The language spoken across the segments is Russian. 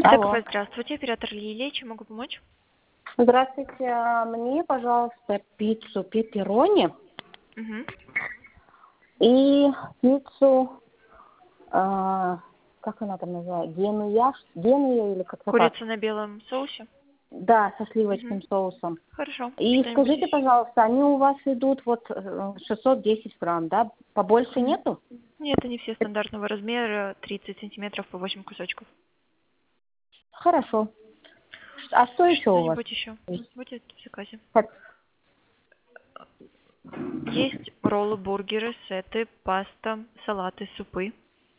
Алло. ТКВ, здравствуйте, оператор Лилия, чем могу помочь? Здравствуйте. Мне, пожалуйста, пиццу пепперони Угу. и пиццу, как она там называется, генуя или как-то так. Курица на белом соусе? Да, со Угу. сливочным соусом. Хорошо, И что-нибудь скажите, еще? пожалуйста, они у вас идут вот 610 грамм, да? Побольше Угу. нету? Нет, они все стандартного размера, 30 сантиметров по 8 кусочков. Хорошо. А что еще у вас? Что-нибудь еще? Будет в заказе. Хот- Есть роллы, бургеры, сеты, паста, салаты, супы.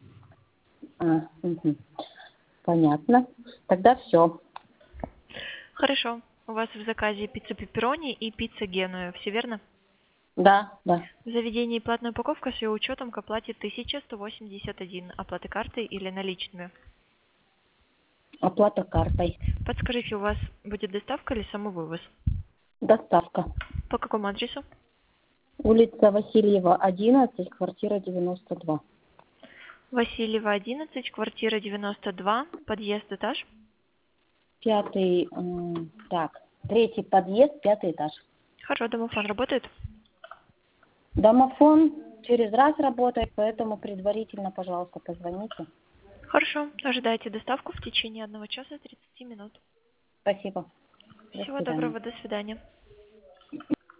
Мгм. Понятно. Тогда все. Хорошо. У вас в заказе пицца пепперони и пицца генуя, все верно? Да, да. В заведении платная упаковка с ее учетом к оплате 1181. Оплаты картой или наличными. Оплата картой. Подскажите, у вас будет доставка или самовывоз? Доставка. По какому адресу? Улица Васильева, 11, квартира 92. Васильева, 11, квартира 92, подъезд, этаж. Пятый, так, третий подъезд, пятый этаж. Хорошо, домофон работает? Домофон через раз работает, поэтому предварительно, пожалуйста, позвоните. Хорошо, ожидайте доставку в течение 1 часа 30 минут. Спасибо. До Всего свидания. доброго, до свидания.